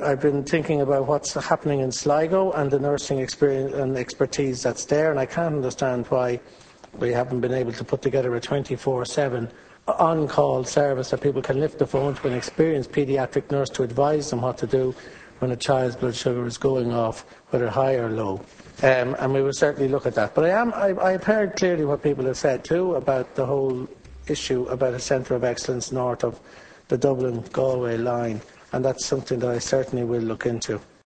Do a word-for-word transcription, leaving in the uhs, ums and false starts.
I've been thinking about what's happening in Sligo and the nursing experience and expertise that's there, and I can't understand why we haven't been able to put together a twenty-four seven on-call service that people can lift the phone to an experienced paediatric nurse to advise them what to do when a child's blood sugar is going off, whether high or low. Um, and we will certainly look at that. But I am, I, I've heard clearly what people have said too about the whole issue about a centre of excellence north of the Dublin-Galway line, and that's something that I certainly will look into.